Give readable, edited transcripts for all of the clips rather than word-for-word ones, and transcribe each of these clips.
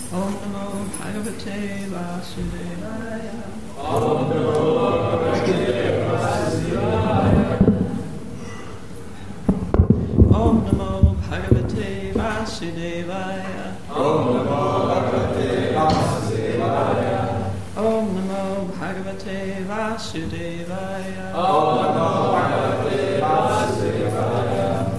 Om Namo Bhagavate Vasudevaya. Om Namo Bhagavate Vasudevaya. Om Namo Bhagavate Vasudevaya. Om Namo Bhagavate Vasudevaya. Om Namo Bhagavate Vasudevaya. Om Namo Bhagavate Vasudevaya.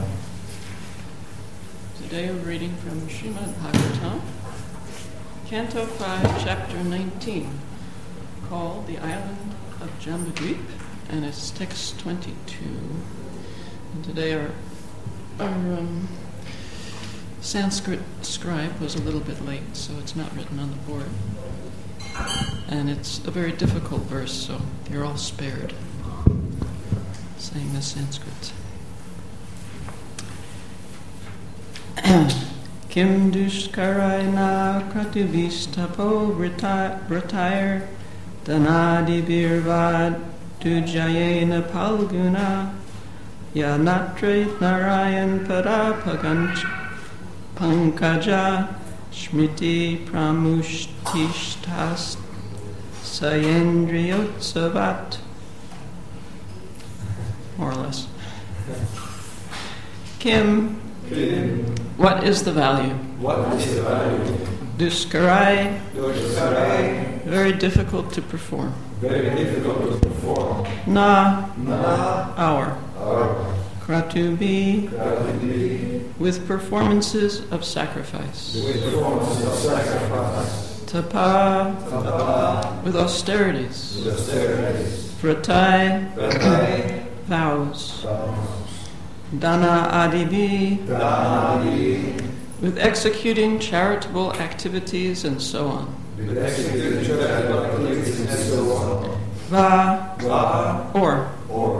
Today we're reading from Srimad Bhagavatam, Canto 5, Chapter 19, called The Island of Jambudvip, and it's text 22. And today our Sanskrit scribe was a little bit late, so it's not written on the board. And it's a very difficult verse, so you're all spared saying the Sanskrit. Kim dushkaraina kratuvistapo vritire danadi birvad tujayena palguna yanatre narayan parapaganch pankaja smriti pramushtishtas sayendriyotsavat. More or less. Kim. What is the value? What is the value? Duskarai. Duskarai. Very difficult to perform. Very difficult to perform. Na. Na. Our. Kratubi. Kratubi. With performances of sacrifice. With performances of sacrifice. Tapa. Tapa. With austerities. With austerities. Vratai. Vratai. Vows. Vows. Dana adibi. Dana adibi. With executing charitable activities and so on. With executing charitable activities and so on. Va. Va. Or.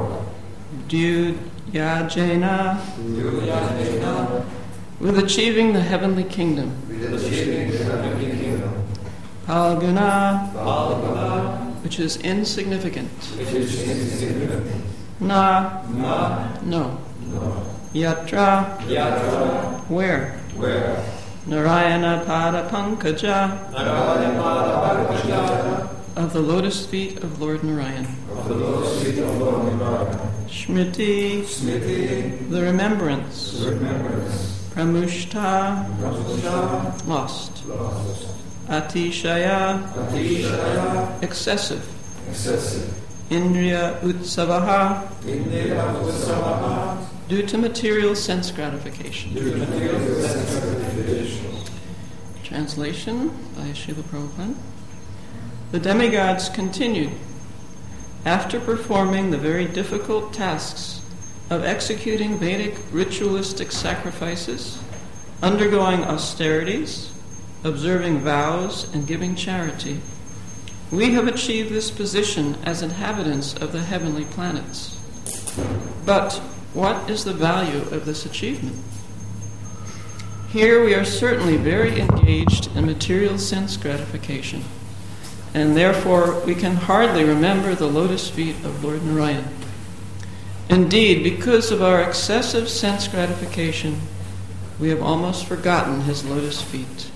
Dyujajena. Dyujajena. With achieving the heavenly kingdom. With achieving the heavenly kingdom. Palguna. Palguna. Which is insignificant. Which is insignificant. Na. Na. No. No. Yatra. Yatra. Where? Where? Narayana Pada Pankaja. Narayana Pada Pankaja. Of the lotus feet of Lord Narayan. Of the lotus feet of Lord Narayan. Smriti. Smriti. The remembrance. The remembrance. Pramushta. Pramushta. Lost. Lost. Atishaya. Atishaya. Excessive. Excessive. Indriya Utsavaha. Indriya Utsavaha. Due to material sense gratification. Due to material sense gratification. Translation by Srila Prabhupada. The demigods continued, after performing the very difficult tasks of executing Vedic ritualistic sacrifices, undergoing austerities, observing vows, and giving charity. We have achieved this position as inhabitants of the heavenly planets. But what is the value of this achievement? Here we are certainly very engaged in material sense gratification, and therefore we can hardly remember the lotus feet of Lord Narayan. Indeed, because of our excessive sense gratification, we have almost forgotten his lotus feet.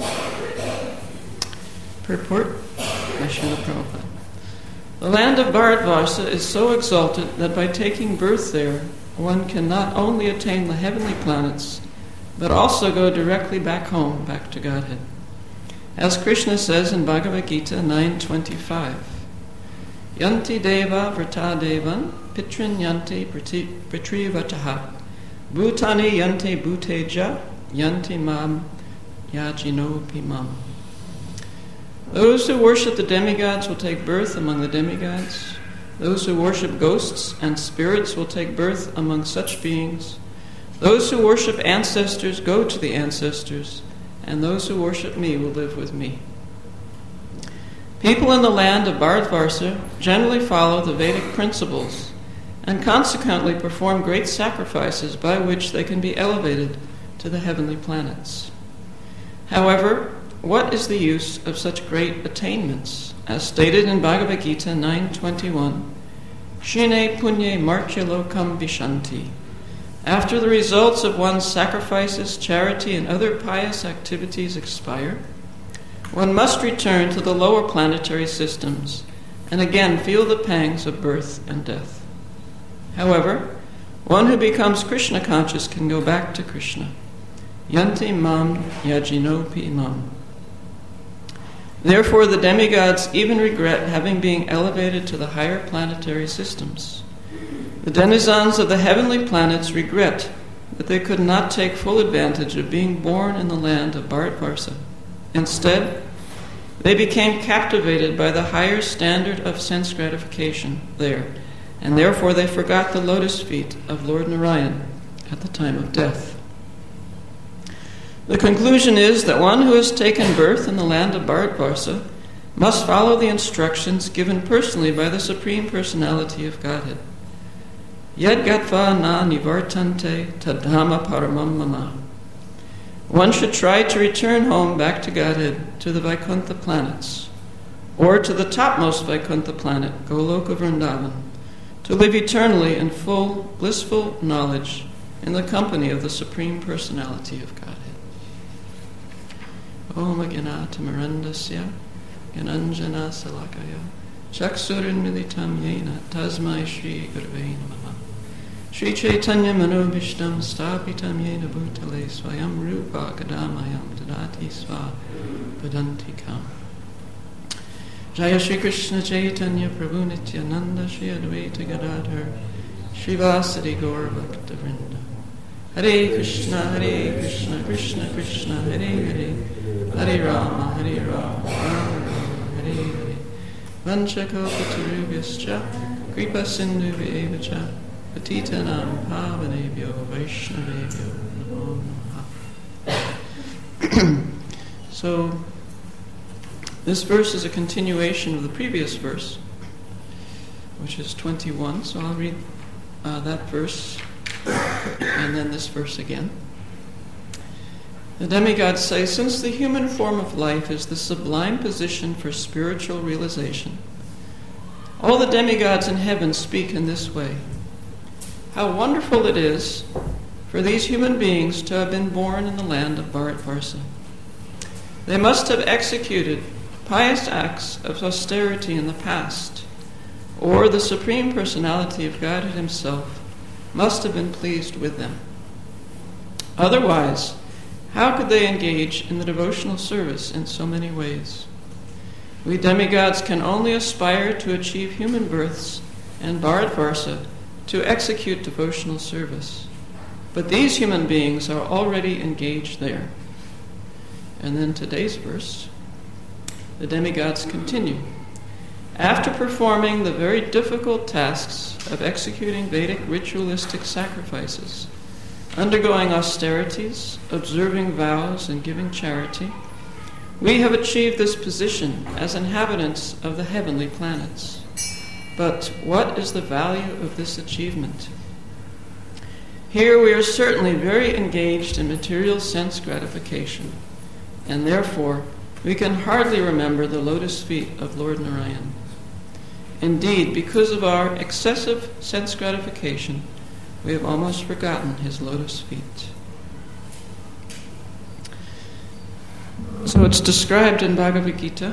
Purport by Srila Prabhupada. The land of Bharatvarsa is so exalted that by taking birth there, one can not only attain the heavenly planets, but also go directly back home, back to Godhead. As Krishna says in Bhagavad Gita 9:25, Yanti deva vrata devan pitrin yanti pritrivataha bhutani yanti bhuteja yanti mam yajino pimam. Those who worship the demigods will take birth among the demigods. Those who worship ghosts and spirits will take birth among such beings. Those who worship ancestors go to the ancestors, and those who worship me will live with me. People in the land of Bharatvarsa generally follow the Vedic principles and consequently perform great sacrifices by which they can be elevated to the heavenly planets. However, what is the use of such great attainments? As stated in Bhagavad Gita 9:21, Shine punye martya lokam vishanti. After the results of one's sacrifices, charity, and other pious activities expire, one must return to the lower planetary systems and again feel the pangs of birth and death. However, one who becomes Krishna conscious can go back to Krishna. Yanti mam yajinopi imam. Therefore, the demigods even regret having been elevated to the higher planetary systems. The denizens of the heavenly planets regret that they could not take full advantage of being born in the land of Bharatvarsa. Instead, they became captivated by the higher standard of sense gratification there, and therefore they forgot the lotus feet of Lord Narayan at the time of death. The conclusion is that one who has taken birth in the land of Bharatvarsa must follow the instructions given personally by the Supreme Personality of Godhead. Yad gatva na nivartante tadhama paramam mama. One should try to return home back to Godhead, to the Vaikuntha planets, or to the topmost Vaikuntha planet, Goloka Vrindavan, to live eternally in full, blissful knowledge in the company of the Supreme Personality of Godhead. Om Ganata Mirandasya Gananjana Salakaya Chaksurin Militam Yena Tasmai Shri Gurve Namaha Shri Chaitanya Manobishtam Stapitam Yena Bhutale Swayam Rupa Kadamayam Tadati Sva Padantikam. Jaya Shri Krishna Chaitanya Prabhu Nityananda Shri Advaita Gadadhar Srivasadi Gaur Bhakta Vrinda. Hare Krishna, Krishna Krishna, Hare Hare, Hare Rama, Rama Rama, Hare Hare. Vanchakalpatarubhyascha, Kripa Sindhu Vyevacha, Patitanam Pavanebhyo Vaishnavebhyo Namo Namaha. So, this verse is a continuation of the previous verse, which is 21. So I'll read that verse and then this verse again. The demigods say, since the human form of life is the sublime position for spiritual realization, all the demigods in heaven speak in this way. How wonderful it is for these human beings to have been born in the land of Bharatvarsa. They must have executed pious acts of austerity in the past, or the Supreme Personality of Godhead Himself must have been pleased with them. Otherwise, how could they engage in the devotional service in so many ways? We demigods can only aspire to achieve human births and Bharatvarsa to execute devotional service. But these human beings are already engaged there. And then today's verse, the demigods continue. After performing the very difficult tasks of executing Vedic ritualistic sacrifices, undergoing austerities, observing vows, and giving charity, we have achieved this position as inhabitants of the heavenly planets. But what is the value of this achievement? Here we are certainly very engaged in material sense gratification, and therefore we can hardly remember the lotus feet of Lord Narayan. Indeed, because of our excessive sense gratification, we have almost forgotten his lotus feet. So it's described in Bhagavad Gita,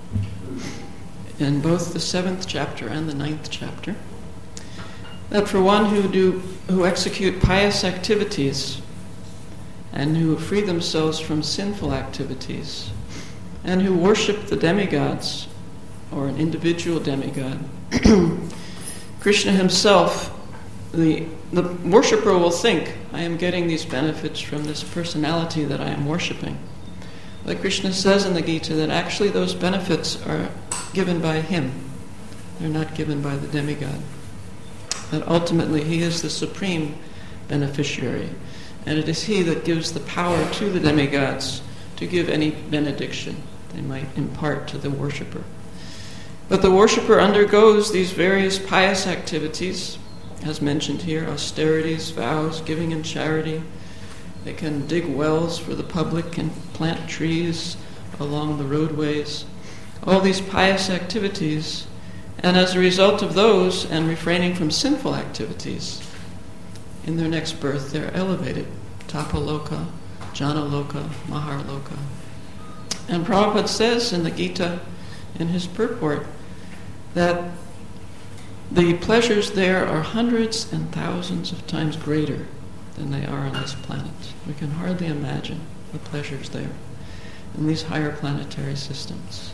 in both the 7th chapter and the 9th chapter, that for one who execute pious activities and who free themselves from sinful activities and who worship the demigods or an individual demigod, Krishna himself, the worshipper will think, I am getting these benefits from this personality that I am worshiping. But Krishna says in the Gita that actually those benefits are given by him. They're not given by the demigod. That ultimately he is the supreme beneficiary. And it is he that gives the power to the demigods to give any benediction they might impart to the worshipper. But the worshipper undergoes these various pious activities, as mentioned here, austerities, vows, giving in charity. They can dig wells for the public and plant trees along the roadways. All these pious activities, and as a result of those and refraining from sinful activities, in their next birth they're elevated. Tapaloka, Janaloka, Maharloka. And Prabhupada says in the Gita, in his purport, that the pleasures there are hundreds and thousands of times greater than they are on this planet. We can hardly imagine the pleasures there in these higher planetary systems.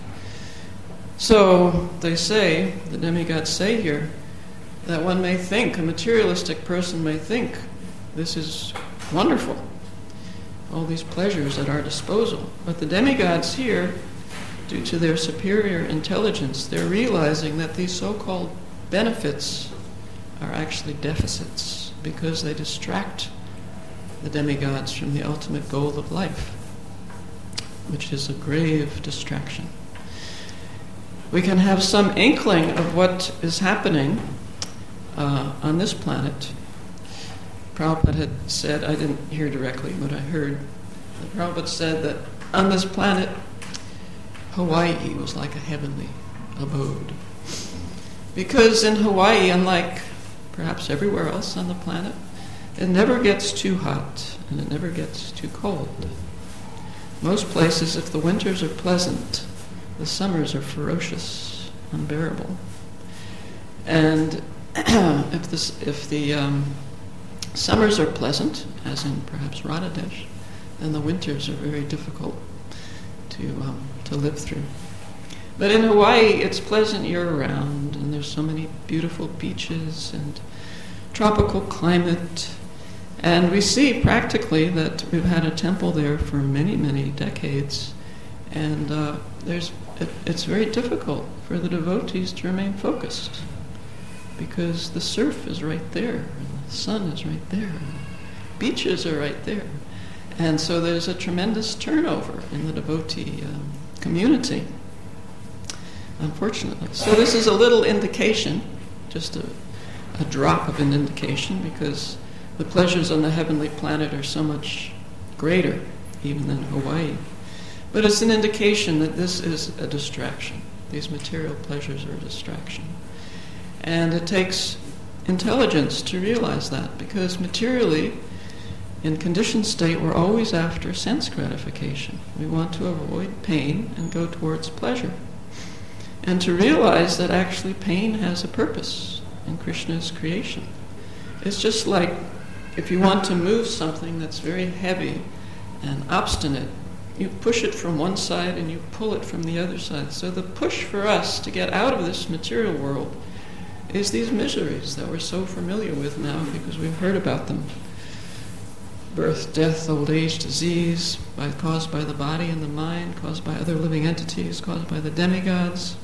So they say, the demigods say here, that one may think, a materialistic person may think, this is wonderful, all these pleasures at our disposal. But the demigods here, due to their superior intelligence, they're realizing that these so-called benefits are actually deficits because they distract the demigods from the ultimate goal of life, which is a grave distraction. We can have some inkling of what is happening on this planet. Prabhupada had said, I didn't hear directly, but I heard that Prabhupada said that on this planet, Hawaii was like a heavenly abode. Because in Hawaii, unlike perhaps everywhere else on the planet, it never gets too hot and it never gets too cold. Most places, if the winters are pleasant, the summers are ferocious, unbearable. And if the summers are pleasant, as in perhaps Radhadesh, then the winters are very difficult to live through. But in Hawaii, it's pleasant year-round, and there's so many beautiful beaches and tropical climate. And we see practically that we've had a temple there for many, many decades, and it's very difficult for the devotees to remain focused because the surf is right there, and the sun is right there, and the beaches are right there. And so there's a tremendous turnover in the devotee community, unfortunately. So this is a little indication, just a drop of an indication, because the pleasures on the heavenly planet are so much greater even than Hawaii. But it's an indication that this is a distraction. These material pleasures are a distraction. And it takes intelligence to realize that, because materially, in conditioned state, we're always after sense gratification. We want to avoid pain and go towards pleasure. And to realize that actually pain has a purpose in Krishna's creation. It's just like if you want to move something that's very heavy and obstinate, you push it from one side and you pull it from the other side. So the push for us to get out of this material world is these miseries that we're so familiar with now because we've heard about them. Birth, death, old age, disease, caused by the body and the mind, caused by other living entities, caused by the demigods.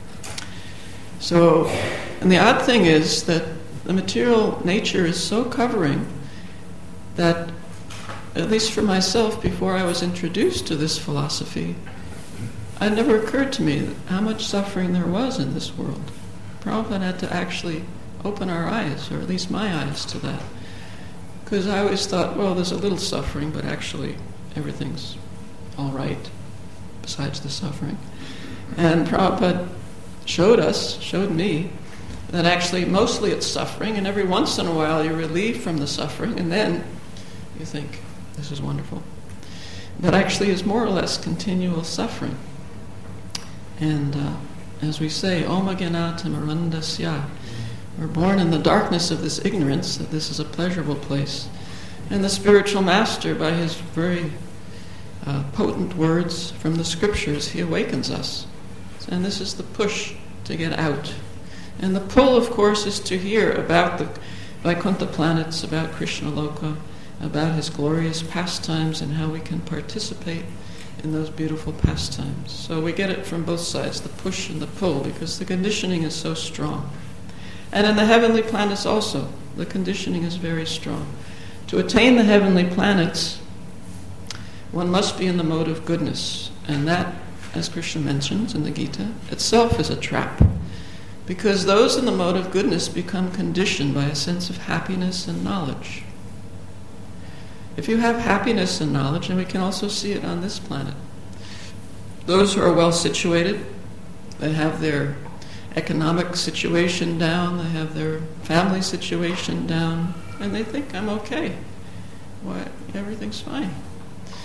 So, and the odd thing is that the material nature is so covering that, at least for myself, before I was introduced to this philosophy, it never occurred to me how much suffering there was in this world. Prabhupada had to actually open our eyes, or at least my eyes, to that. Because I always thought, well, there's a little suffering, but actually everything's all right, besides the suffering. And Prabhupada showed me, that actually mostly it's suffering, and every once in a while you're relieved from the suffering, and then you think, this is wonderful. But actually is more or less continual suffering. And as we say, Om Agyanata Marandasya, we're born in the darkness of this ignorance that this is a pleasurable place. And the spiritual master, by his very potent words from the scriptures, he awakens us. And this is the push to get out. And the pull, of course, is to hear about the Vaikuntha planets, about Krishna Loka, about his glorious pastimes and how we can participate in those beautiful pastimes. So we get it from both sides, the push and the pull, because the conditioning is so strong. And in the heavenly planets also, the conditioning is very strong. To attain the heavenly planets, one must be in the mode of goodness. And that, as Krishna mentions in the Gita, itself is a trap. Because those in the mode of goodness become conditioned by a sense of happiness and knowledge. If you have happiness and knowledge, and we can also see it on this planet, those who are well situated, they have their economic situation down, they have their family situation down, and they think, I'm okay. Why, everything's fine.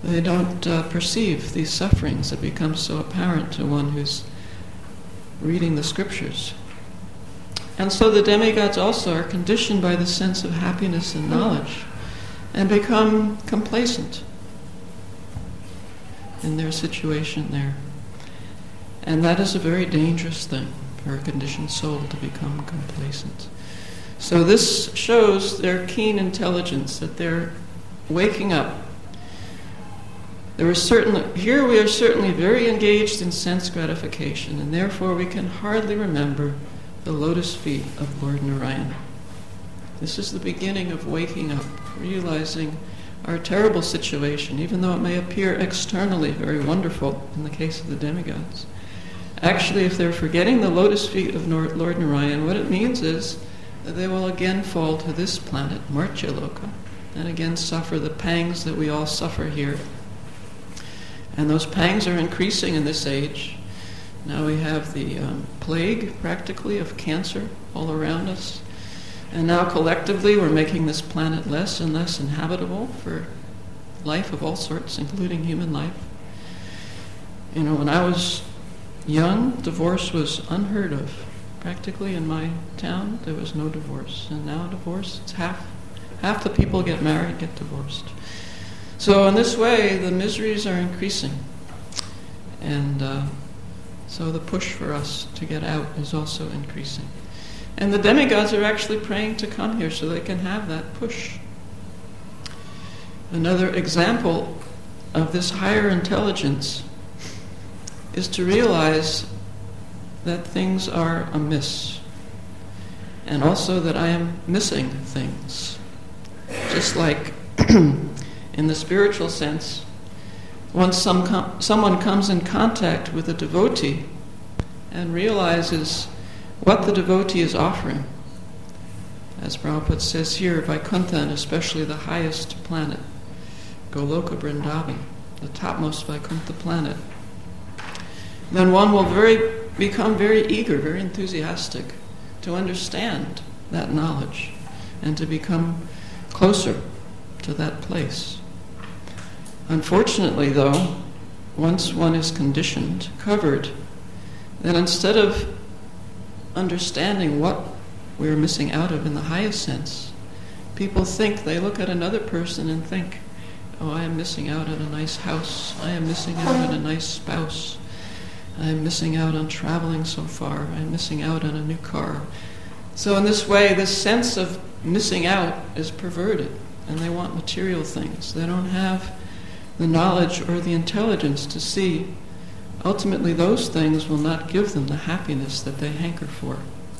They don't perceive these sufferings that become so apparent to one who's reading the scriptures. And so the demigods also are conditioned by the sense of happiness and knowledge and become complacent in their situation there. And that is a very dangerous thing for a conditioned soul to become complacent. So this shows their keen intelligence, that they're waking up. Here we are certainly very engaged in sense gratification, and therefore we can hardly remember the lotus feet of Lord Narayan. This is the beginning of waking up, realizing our terrible situation, even though it may appear externally very wonderful in the case of the demigods. Actually, if they're forgetting the lotus feet of Lord Narayan, what it means is that they will again fall to this planet, Martyaloka, and again suffer the pangs that we all suffer here. And those pangs are increasing in this age. Now we have the plague, practically, of cancer all around us. And now collectively we're making this planet less and less inhabitable for life of all sorts, including human life. You know, when I was young, divorce was unheard of. Practically in my town, there was no divorce. And now divorce, it's half the people get married get divorced. So in this way, the miseries are increasing. And so the push for us to get out is also increasing. And the demigods are actually praying to come here so they can have that push. Another example of this higher intelligence is to realize that things are amiss, and also that I am missing things. Just like in the spiritual sense, once someone comes in contact with a devotee and realizes what the devotee is offering, as Prabhupada says here, Vaikuntha, and especially the highest planet, Goloka Vrindavan, the topmost Vaikuntha planet, then one will become very eager, very enthusiastic to understand that knowledge and to become closer to that place. Unfortunately, though, once one is conditioned, covered, then instead of understanding what we're missing out of in the highest sense, people think, they look at another person and think, oh, I am missing out on a nice house, I am missing out on a nice spouse, I'm missing out on traveling so far, I'm missing out on a new car. So in this way, this sense of missing out is perverted, and they want material things. They don't have the knowledge or the intelligence to see ultimately those things will not give them the happiness that they hanker for.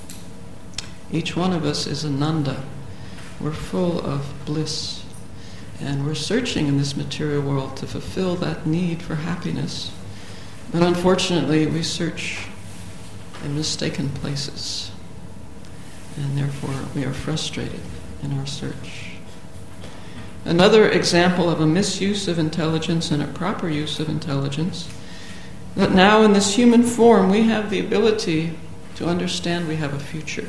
Each one of us is a Nanda. We're full of bliss, and we're searching in this material world to fulfill that need for happiness. But unfortunately, we search in mistaken places, and therefore we are frustrated in our search. Another example of a misuse of intelligence and a proper use of intelligence, that now in this human form we have the ability to understand we have a future.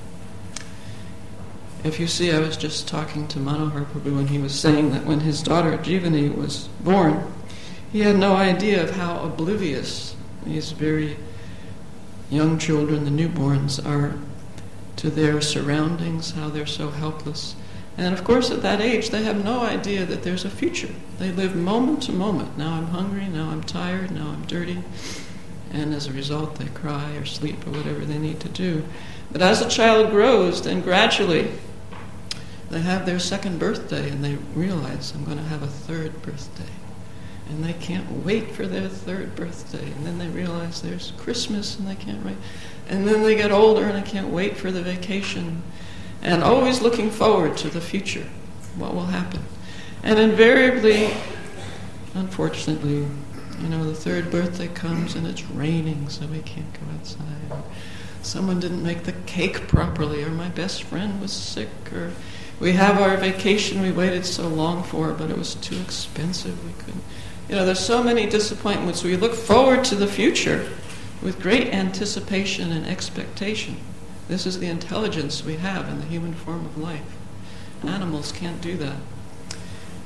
If you see, I was just talking to Manohar Prabhu, and he was saying that when his daughter Jivani was born, he had no idea of how oblivious these very young children, the newborns, are to their surroundings, how they're so helpless. And of course at that age they have no idea that there's a future. They live moment to moment. Now I'm hungry, now I'm tired, now I'm dirty. And as a result they cry or sleep or whatever they need to do. But as a child grows, then gradually they have their second birthday and they realize, I'm going to have a third birthday. And they can't wait for their third birthday. And then they realize there's Christmas and they can't wait. And then they get older and they can't wait for the vacation. And always looking forward to the future, what will happen. And invariably, unfortunately, the third birthday comes and it's raining, so we can't go outside. Or someone didn't make the cake properly, or my best friend was sick, or we have our vacation we waited so long for, but it was too expensive, we couldn't. There's so many disappointments. We look forward to the future with great anticipation and expectation. This is the intelligence we have in the human form of life. Animals can't do that.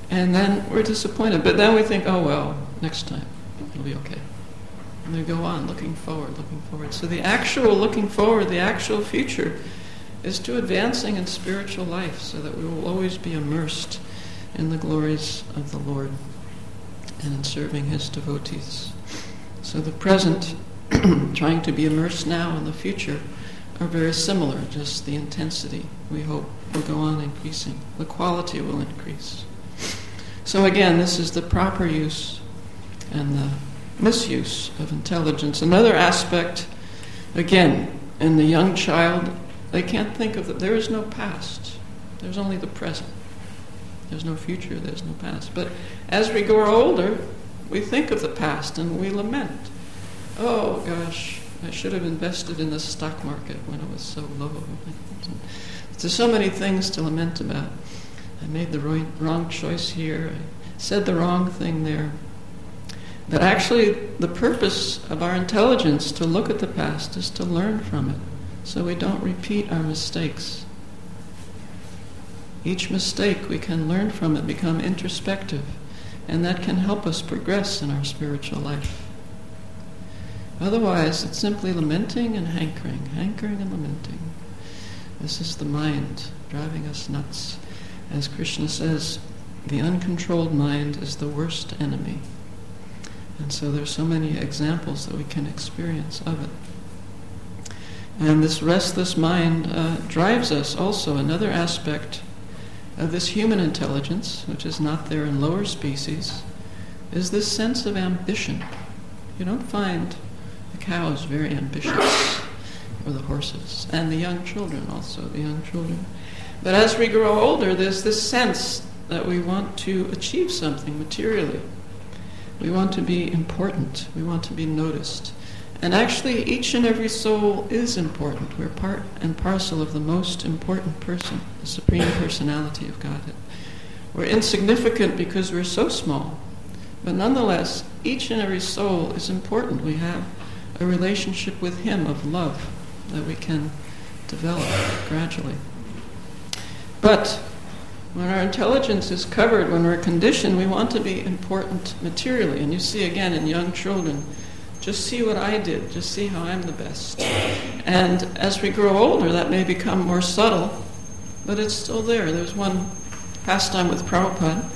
And then we're disappointed. But then we think, oh well, next time it'll be okay. And we go on looking forward. So the actual looking forward, the actual future, is to advancing in spiritual life so that we will always be immersed in the glories of the Lord and in serving His devotees. So the present, trying to be immersed now, and the future are very similar, just the intensity, we hope, will go on increasing. The quality will increase. So again, this is the proper use and the misuse of intelligence. Another aspect, again, in the young child, they can't think of it. There is no past. There's only the present. There's no future, there's no past. But as we grow older, we think of the past and we lament. Oh gosh, I should have invested in the stock market when it was so low. There's so many things to lament about. I made the wrong choice here. I said the wrong thing there. But actually, the purpose of our intelligence to look at the past is to learn from it, so we don't repeat our mistakes. Each mistake we can learn from it, become introspective, and that can help us progress in our spiritual life. Otherwise, it's simply lamenting and hankering and lamenting. This is the mind driving us nuts. As Krishna says, the uncontrolled mind is the worst enemy. And so there's so many examples that we can experience of it. And this restless mind drives us also. Another aspect of this human intelligence, which is not there in lower species, is this sense of ambition. You don't find the cows very ambitious, or the horses, and the young children also, But as we grow older, there's this sense that we want to achieve something materially. We want to be important. We want to be noticed. And actually, each and every soul is important. We're part and parcel of the most important person, the Supreme Personality of Godhead. We're insignificant because we're so small. But nonetheless, each and every soul is important. We have a relationship with Him of love that we can develop gradually. But when our intelligence is covered, when we're conditioned, we want to be important materially. And you see again in young children, just see what I did, just see how I'm the best. And as we grow older, that may become more subtle, but it's still there. There's one pastime with Prabhupada.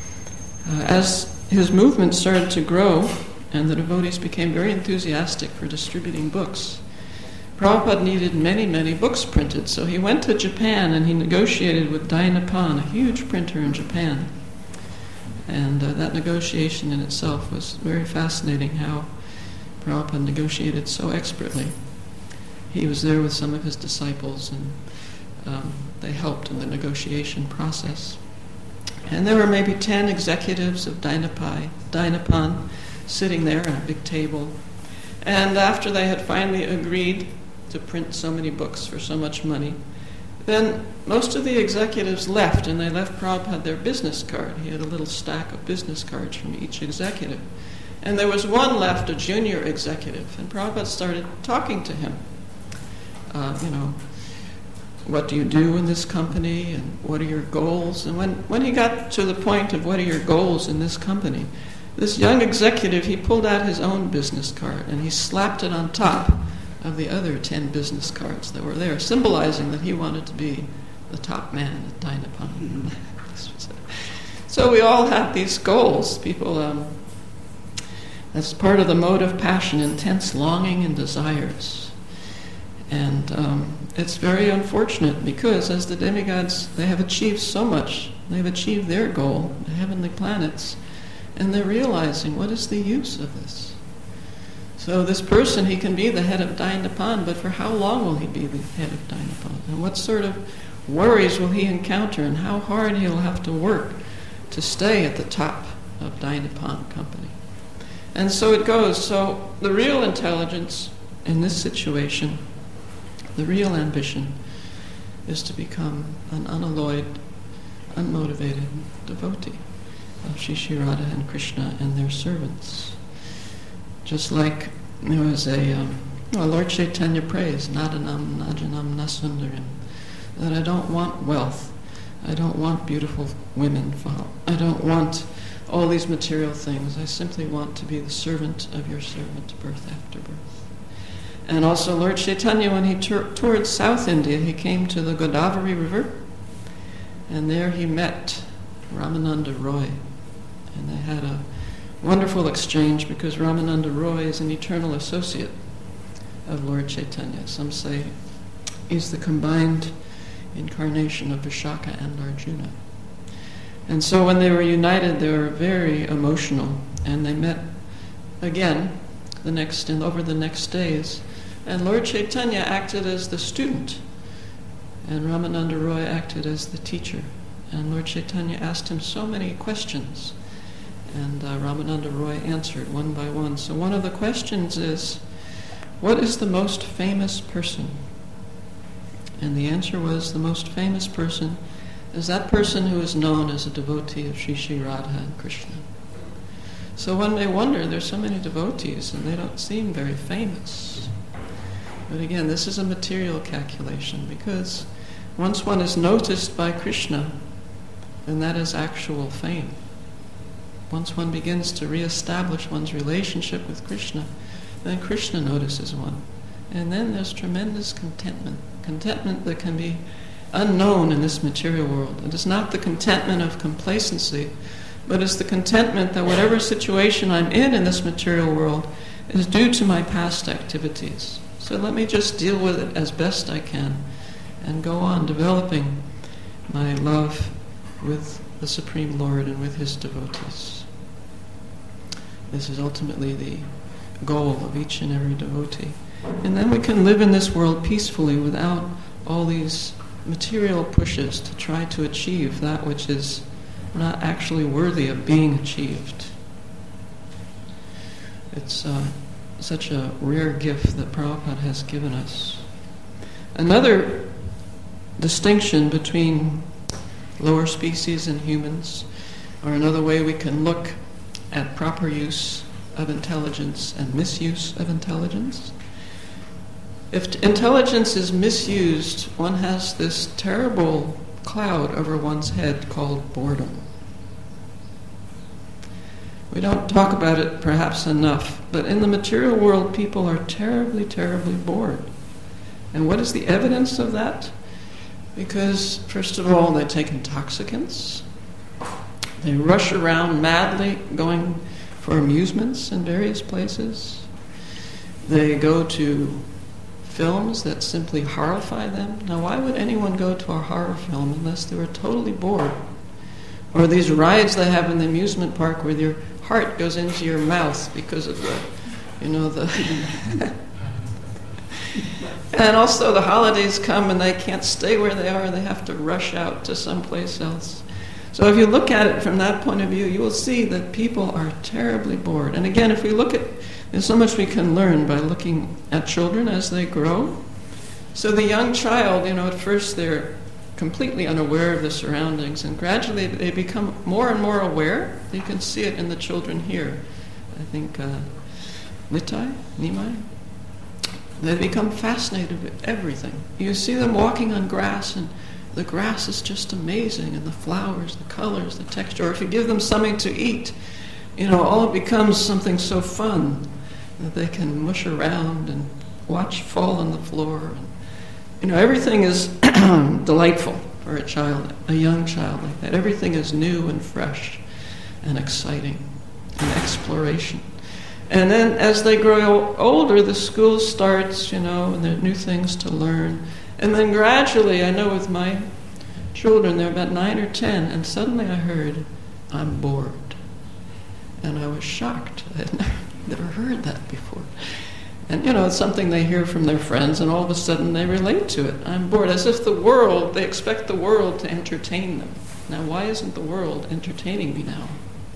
As his movement started to grow, and the devotees became very enthusiastic for distributing books, Prabhupada needed many, many books printed, so he went to Japan and he negotiated with Dai Nippon, a huge printer in Japan. And that negotiation in itself was very fascinating, how Prabhupada negotiated so expertly. He was there with some of his disciples, and they helped in the negotiation process. And there were maybe 10 executives of Dai Nippon sitting there at a big table. And after they had finally agreed to print so many books for so much money, then most of the executives left, and they left Prabhupada their business card. He had a little stack of business cards from each executive. And there was one left, a junior executive, and Prabhupada started talking to him. What do you do in this company, and what are your goals? And when he got to the point of what are your goals in this company, this young executive, he pulled out his own business card and he slapped it on top of the other 10 business cards that were there, symbolizing that he wanted to be the top man at Dai Nippon. So we all have these goals. People, that's part of the mode of passion, intense longing and desires. And it's very unfortunate because as the demigods, they have achieved so much. They've achieved their goal, the heavenly planets, and they're realizing, what is the use of this? So this person, he can be the head of Dai Nippon, but for how long will he be the head of Dai Nippon? And what sort of worries will he encounter, and how hard he'll have to work to stay at the top of Dai Nippon Company? And so it goes. So the real intelligence in this situation, the real ambition, is to become an unalloyed, unmotivated devotee of Shri Shri Radha and Krishna and their servants. Just like there was Lord Chaitanya prays, Nadanam Najanam Nasundarim, that I don't want wealth, I don't want beautiful women. I don't want all these material things. I simply want to be the servant of your servant, birth after birth. And also Lord Chaitanya, when he toured South India, he came to the Godavari River, and there he met Ramananda Roy. And they had a wonderful exchange because Ramananda Roy is an eternal associate of Lord Chaitanya. Some say he's the combined incarnation of Vishaka and Arjuna. And so when they were united, they were very emotional, and they met again over the next days. And Lord Chaitanya acted as the student, and Ramananda Roy acted as the teacher. And Lord Chaitanya asked him so many questions, and Ramananda Roy answered one by one. So one of the questions is, what is the most famous person? And the answer was, the most famous person is that person who is known as a devotee of Sri Sri Radha and Krishna. So one may wonder, there's so many devotees and they don't seem very famous. But again, this is a material calculation, because once one is noticed by Krishna, then that is actual fame. Once one begins to reestablish one's relationship with Krishna, then Krishna notices one. And then there's tremendous contentment that can be unknown in this material world. It is not the contentment of complacency, but it's the contentment that whatever situation I'm in this material world is due to my past activities. So let me just deal with it as best I can and go on developing my love with the Supreme Lord and with His devotees. This is ultimately the goal of each and every devotee. And then we can live in this world peacefully without all these material pushes to try to achieve that which is not actually worthy of being achieved. It's such a rare gift that Prabhupada has given us. Another distinction between lower species and humans, or another way we can look at proper use of intelligence and misuse of intelligence. If intelligence is misused, one has this terrible cloud over one's head called boredom. We don't talk about it perhaps enough, but in the material world, people are terribly, terribly bored. And what is the evidence of that? Because, first of all, they take intoxicants. They rush around madly, going for amusements in various places. They go to films that simply horrify them. Now, why would anyone go to a horror film unless they were totally bored? Or these rides they have in the amusement park where your heart goes into your mouth because of the and also the holidays come and they can't stay where they are, they have to rush out to someplace else. So if you look at it from that point of view, you will see that people are terribly bored. And again, if we look at, there's so much we can learn by looking at children as they grow. So the young child, at first they're completely unaware of the surroundings, and gradually they become more and more aware. You can see it in the children here. I think Nimai, they become fascinated with everything. You see them walking on grass, and the grass is just amazing, and the flowers, the colors, the texture. Or if you give them something to eat, all it becomes something so fun that they can mush around and watch fall on the floor. And, everything is delightful for a child, a young child like that. Everything is new and fresh and exciting and exploration. And then as they grow older, the school starts, and there are new things to learn. And then gradually, I know with my children, they're about 9 or 10, and suddenly I heard, I'm bored. And I was shocked. I had never heard that before. And, it's something they hear from their friends, and all of a sudden they relate to it. I'm bored, as if they expect the world to entertain them. Now, why isn't the world entertaining me now?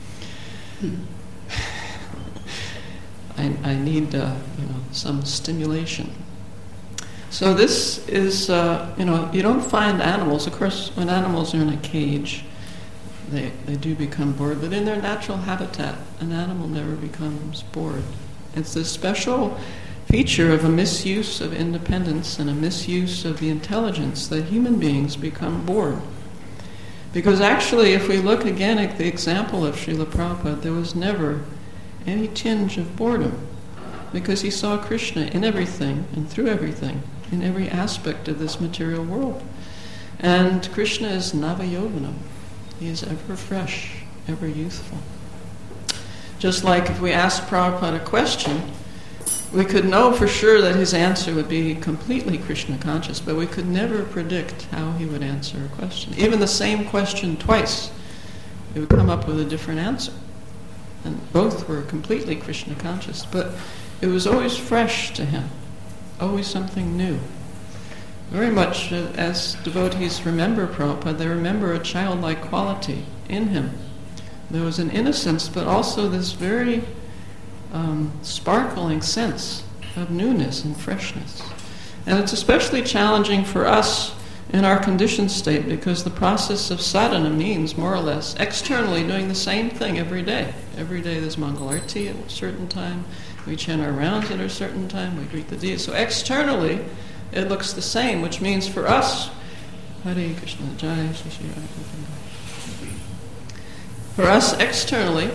I need, some stimulation. So this is, you don't find animals. Of course, when animals are in a cage, they do become bored. But in their natural habitat, an animal never becomes bored. It's this special feature of a misuse of independence and a misuse of the intelligence that human beings become bored. Because actually, if we look again at the example of Srila Prabhupada, there was never any tinge of boredom, because he saw Krishna in everything and through everything, in every aspect of this material world. And Krishna is Navayovanam. He is ever fresh, ever youthful. Just like if we asked Prabhupada a question, we could know for sure that his answer would be completely Krishna conscious, but we could never predict how he would answer a question. Even the same question twice, he would come up with a different answer. And both were completely Krishna conscious, but it was always fresh to him, always something new. Very much as devotees remember Prabhupada, they remember a childlike quality in him. There was an innocence, but also this very sparkling sense of newness and freshness. And it's especially challenging for us in our conditioned state, because the process of sadhana means more or less externally doing the same thing every day. Every day there's Mangal Arti at a certain time, we chant our rounds at a certain time, we greet the deities. So externally it looks the same, which means for us, Hare Krishna, Jai Shri Shri Radha. For us externally,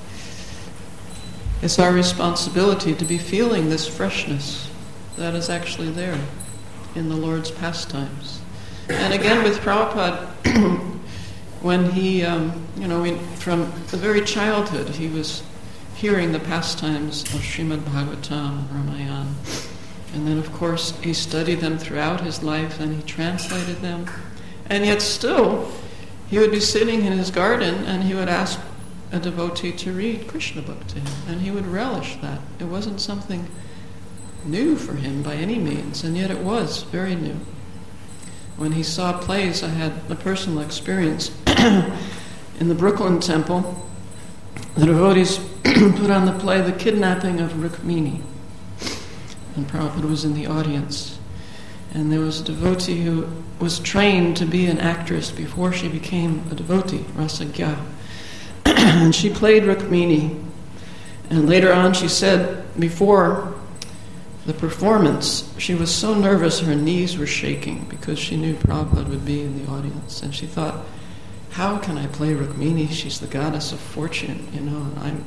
it's our responsibility to be feeling this freshness that is actually there in the Lord's pastimes. And again with Prabhupada, when he, from the very childhood, he was hearing the pastimes of Srimad Bhagavatam and Ramayana. And then, of course, he studied them throughout his life and he translated them. And yet still, he would be sitting in his garden and he would ask a devotee to read Krishna book to him. And he would relish that. It wasn't something new for him by any means, and yet it was very new. When he saw plays, I had a personal experience in the Brooklyn Temple. The devotees put on the play The Kidnapping of Rukmini. And Prabhupada was in the audience. And there was a devotee who was trained to be an actress before she became a devotee, Rasagya. And she played Rukmini. And later on she said, before the performance, she was so nervous her knees were shaking because she knew Prabhupada would be in the audience. And she thought, how can I play Rukmini? She's the goddess of fortune, and I'm,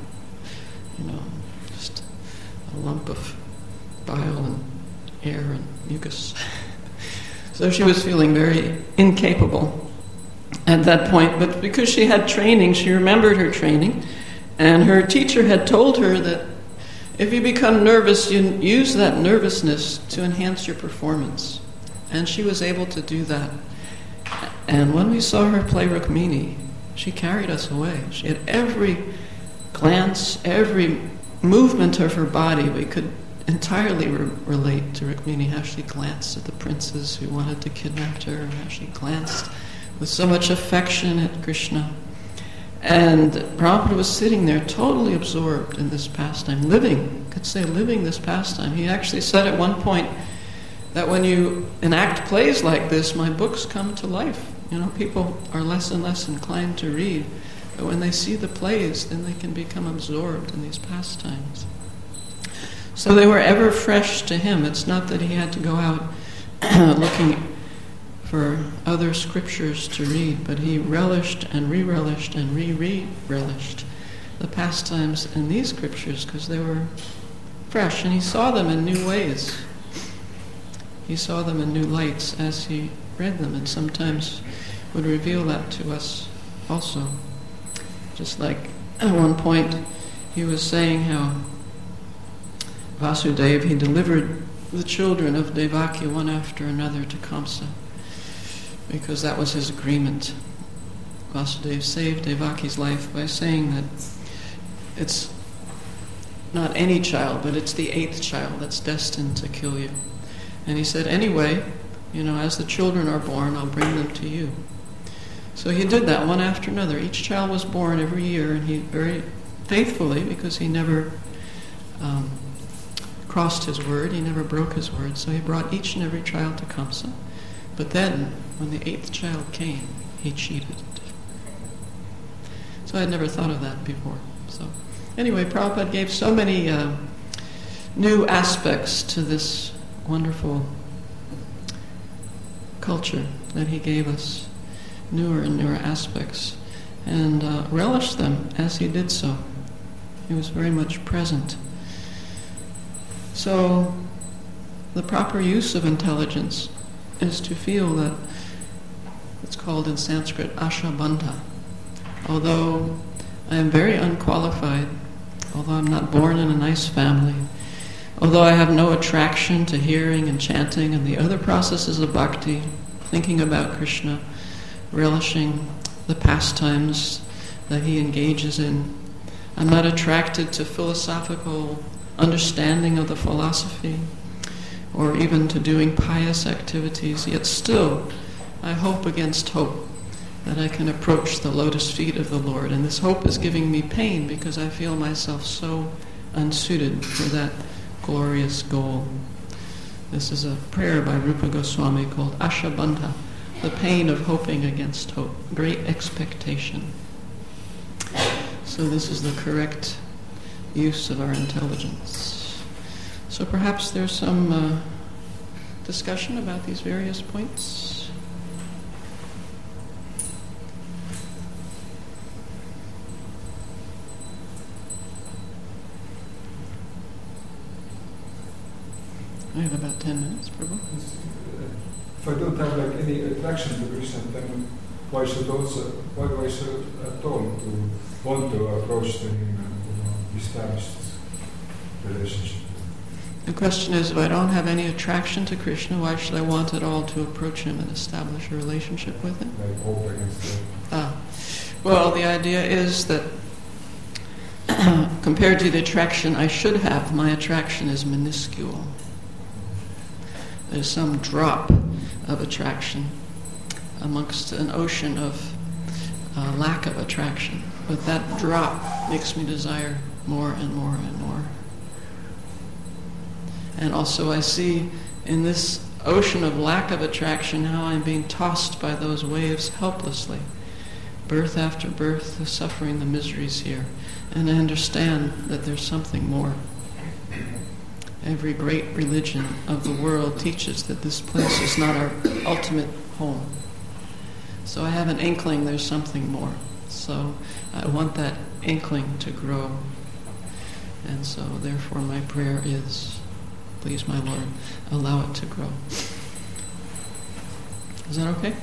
just a lump of bile and air and mucus. So she was feeling very incapable at that point, but because she had training, she remembered her training, and her teacher had told her that if you become nervous, you use that nervousness to enhance your performance. And she was able to do that. And when we saw her play Rukmini, she carried us away. She had every glance, every movement of her body. We could entirely relate to Rukmini, how she glanced at the princes who wanted to kidnap her, and how she glanced with so much affection at Krishna. And Prabhupada was sitting there totally absorbed in this pastime, living this pastime. He actually said at one point that when you enact plays like this, my books come to life. People are less and less inclined to read, but when they see the plays, then they can become absorbed in these pastimes. So they were ever fresh to him. It's not that he had to go out looking for other scriptures to read, but he relished and re-relished and re-relished the pastimes in these scriptures because they were fresh, and he saw them in new ways. He saw them in new lights as he read them, and sometimes would reveal that to us also. Just like at one point he was saying how Vasudeva, he delivered the children of Devaki one after another to Kamsa, because that was his agreement. Vasudeva saved Devaki's life by saying that it's not any child, but it's the 8th child that's destined to kill you. And he said, anyway, as the children are born, I'll bring them to you. So he did that one after another. Each child was born every year, and he very faithfully, because he never crossed his word, he never broke his word, so he brought each and every child to Kamsa. But then, when the 8th child came, he cheated. So I had never thought of that before. So anyway, Prabhupada gave so many new aspects to this wonderful culture that he gave us. newer and newer aspects, and relished them as he did so. He was very much present. So the proper use of intelligence is to feel that it's called in Sanskrit ashabandha. Although I am very unqualified, although I'm not born in a nice family, although I have no attraction to hearing and chanting and the other processes of bhakti, thinking about Krishna, relishing the pastimes that he engages in, I'm not attracted to philosophical understanding of the philosophy or even to doing pious activities, yet still I hope against hope that I can approach the lotus feet of the Lord. And this hope is giving me pain because I feel myself so unsuited for that glorious goal. This is a prayer by Rupa Goswami called Ashabandha, the pain of hoping against hope, great expectation. So this is the correct use of our intelligence. So perhaps there's some discussion about these various points. I have about 10 minutes, Prabhu. If I don't have any attraction to Krishna, then why should at all to want to approach him and establish this relationship? The question is, if I don't have any attraction to Krishna, why should I want at all to approach him and establish a relationship with him? Like hope against him. Well, the idea is that compared to the attraction I should have, my attraction is minuscule. There's some drop of attraction amongst an ocean of lack of attraction. But that drop makes me desire more and more and more. And also I see in this ocean of lack of attraction how I'm being tossed by those waves helplessly. Birth after birth, the suffering, the miseries here. And I understand that there's something more. Every great religion of the world teaches that this place is not our ultimate home. So I have an inkling there's something more. So I want that inkling to grow. And so therefore my prayer is, please my Lord, allow it to grow. Is that okay?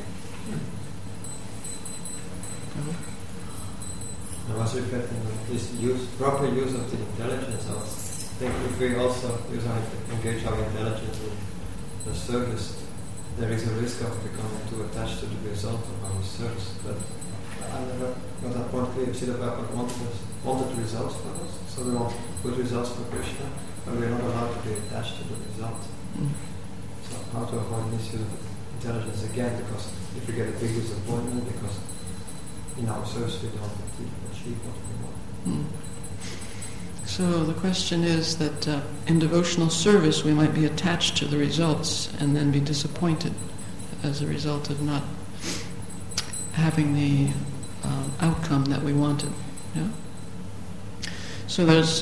I was reflecting on this proper use of the intelligence. I think if we also engage our intelligence in the service, there is a risk of becoming too attached to the result of our service. But I never got that point clear. See, the Prabhupada wanted results for us, so we want good results for Krishna, but we are not allowed to be attached to the result. So how to avoid misuse of intelligence again, because if we get a big disappointment, because in our service we don't achieve what we want. So the question is that in devotional service we might be attached to the results and then be disappointed as a result of not having the outcome that we wanted. Yeah? So there's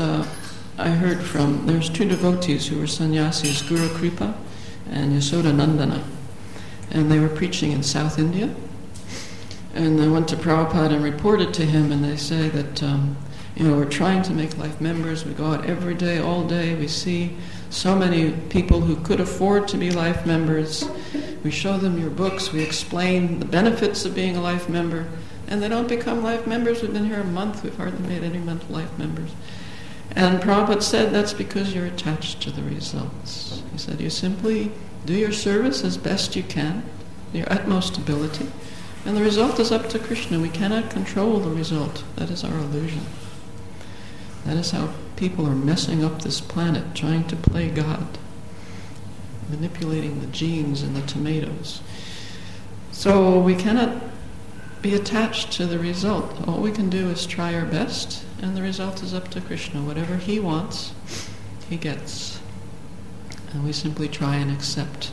two devotees who were sannyasis, Guru Kripa and Yasoda Nandana, and they were preaching in South India. And they went to Prabhupada and reported to him, and they say that we're trying to make life members. We go out every day, all day. We see so many people who could afford to be life members. We show them your books. We explain the benefits of being a life member. And they don't become life members. We've been here a month. We've hardly made any mental life members. And Prabhupada said that's because you're attached to the results. He said you simply do your service as best you can, your utmost ability. And the result is up to Krishna. We cannot control the result. That is our illusion. That is how people are messing up this planet, trying to play God, manipulating the genes in the tomatoes. So we cannot be attached to the result. All we can do is try our best, and the result is up to Krishna. Whatever he wants, he gets. And we simply try and accept.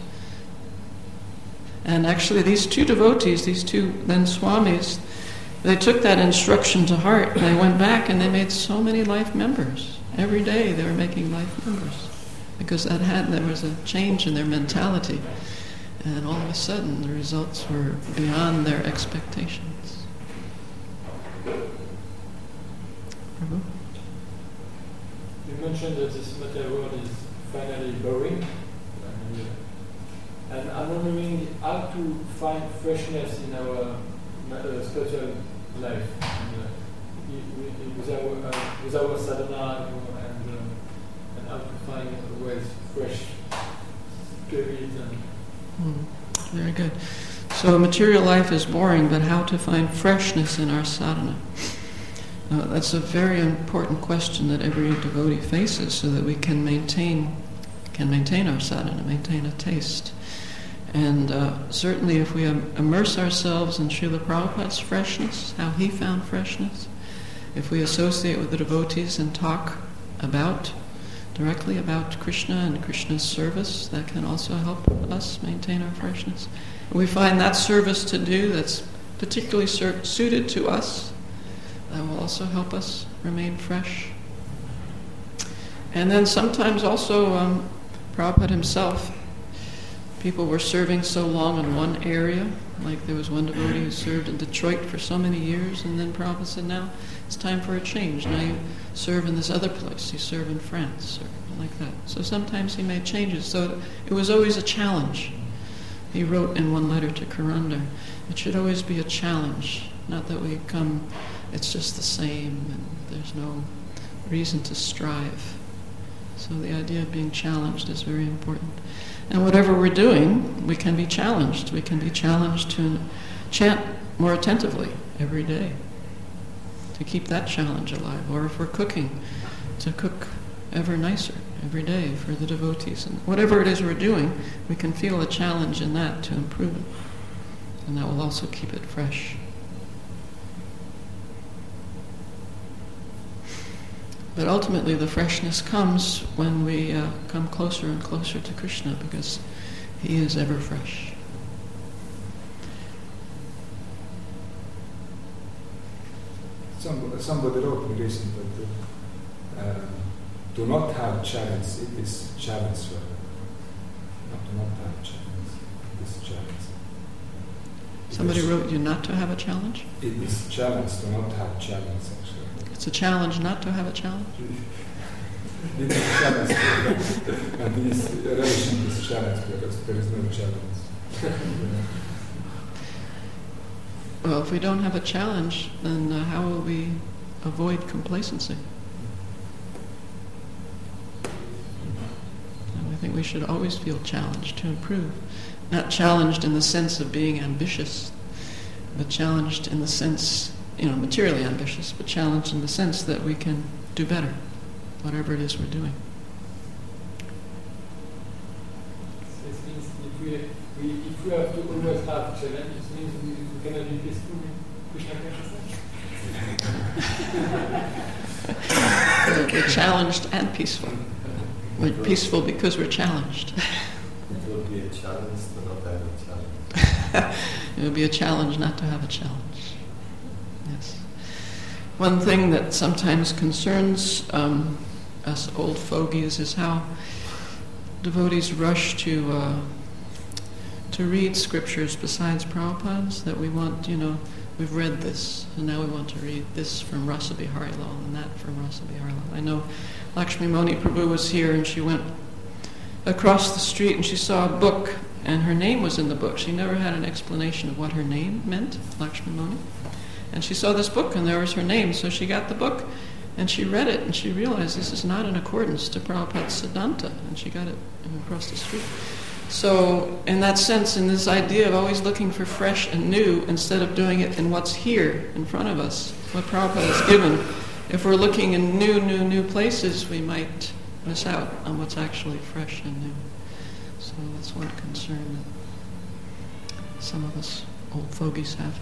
And actually these two devotees, these two then swamis, they took that instruction to heart. And they went back and they made so many life members. Every day they were making life members. Because there was a change in their mentality. And all of a sudden, the results were beyond their expectations. Prabhu? You mentioned that this material world is finally boring. And I'm wondering how to find freshness in our spiritual life. With our sadhana, and how to find always fresh spirit. Very good. So material life is boring, but how to find freshness in our sadhana? That's a very important question that every devotee faces, so that we can maintain our sadhana, maintain a taste. And certainly if we immerse ourselves in Srila Prabhupada's freshness, how he found freshness, if we associate with the devotees and talk directly about Krishna and Krishna's service, that can also help us maintain our freshness. And we find that service to do that's particularly suited to us, that will also help us remain fresh. And then sometimes also Prabhupada himself, people were serving so long in one area, like there was one devotee who served in Detroit for so many years, and then Prabhupada said, now it's time for a change. Now you serve in this other place, you serve in France, or like that. So sometimes he made changes. So it was always a challenge. He wrote in one letter to Karandar, it should always be a challenge, not that we come, it's just the same, and there's no reason to strive. So the idea of being challenged is very important. And whatever we're doing, we can be challenged. We can be challenged to chant more attentively every day, to keep that challenge alive. Or if we're cooking, to cook ever nicer every day for the devotees. And whatever it is we're doing, we can feel a challenge in that to improve it. And that will also keep it fresh. But ultimately the freshness comes when we come closer and closer to Krishna, because he is ever fresh. Somebody wrote me recently that to not have challenge, it is challenge for not have challenge. It is challenge. Somebody wrote you not to have a challenge? It is challenge to not have challenge, actually. It's a challenge not to have a challenge? It is challenge, and this relation is challenge because there is no challenge. Well, if we don't have a challenge, then how will we avoid complacency? And I think we should always feel challenged to improve. Not challenged in the sense of being ambitious, but challenged in the sense, materially ambitious, but challenged in the sense that we can do better, whatever it is we're doing. So it means if we have to always have challenge, it means we cannot be peaceful in Krishna consciousness. We're challenged and peaceful. We're peaceful because we're challenged. It will be a challenge to not have a challenge. It would be a challenge not to have a challenge. Yes. One thing that sometimes concerns us old fogies is how devotees rush to read scriptures besides Prabhupada's, that we want, we've read this, and now we want to read this from Rasa Bihari Lal and that from Rasa Bihari Lal. I know Lakshmi Moni Prabhu was here, and she went across the street and she saw a book, and her name was in the book. She never had an explanation of what her name meant, Lakshmi Moni. And she saw this book, and there was her name, so she got the book, and she read it, and she realized this is not in accordance to Prabhupada's Siddhanta, and she got it across the street. So, in that sense, in this idea of always looking for fresh and new, instead of doing it in what's here in front of us, what Prabhupada has given, if we're looking in new places, we might miss out on what's actually fresh and new. So that's one concern that some of us old fogies have.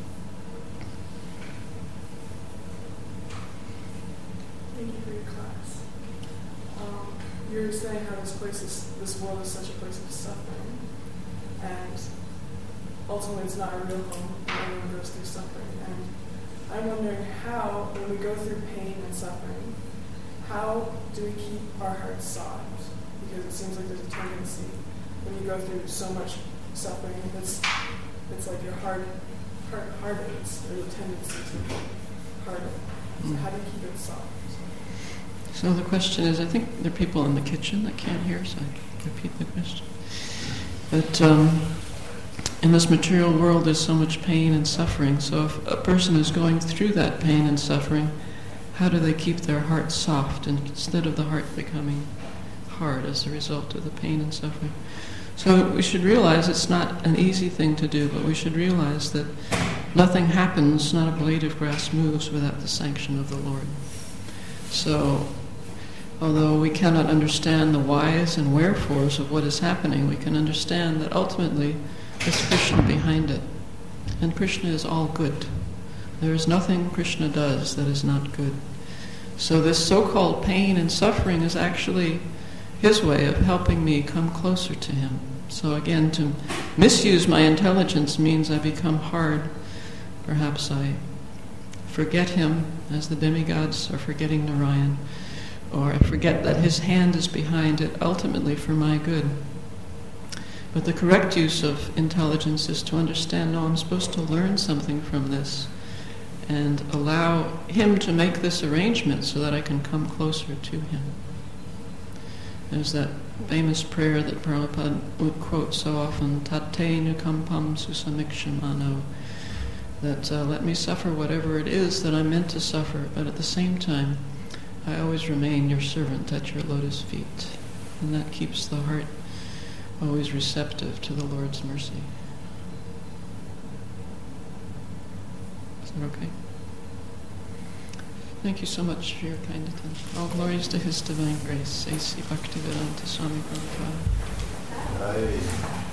Thank you for your class. You were saying how this world is such a place of suffering, and ultimately it's not a real home. Everyone goes through suffering, and I'm wondering how, when we go through pain and suffering, how do we keep our hearts soft? Because it seems like there's a tendency when you go through so much suffering. It's like your heart hardens. There's a tendency to harden. So how do you keep it soft? So the question is, I think there are people in the kitchen that can't hear, so I repeat the question. But in this material world, there's so much pain and suffering. So if a person is going through that pain and suffering, how do they keep their heart soft instead of the heart becoming hard as a result of the pain and suffering? So we should realize it's not an easy thing to do, but we should realize that nothing happens, not a blade of grass moves without the sanction of the Lord. So although we cannot understand the whys and wherefores of what is happening, we can understand that ultimately there's Krishna behind it. And Krishna is all good. There is nothing Krishna does that is not good. So this so-called pain and suffering is actually his way of helping me come closer to him. So again, to misuse my intelligence means I become hard. Perhaps I forget him as the demigods are forgetting Narayan, or I forget that his hand is behind it ultimately for my good. But the correct use of intelligence is to understand, no, I'm supposed to learn something from this and allow him to make this arrangement so that I can come closer to him. There's that famous prayer that Prabhupada would quote so often, Tate nukampam susamikshimano, that let me suffer whatever it is that I'm meant to suffer, but at the same time, I always remain your servant at your lotus feet. And that keeps the heart always receptive to the Lord's mercy. Is that okay? Thank you so much for your kind attention. All glories to His divine grace. A.C. Bhaktivedanta Swami Prabhupada. Aye.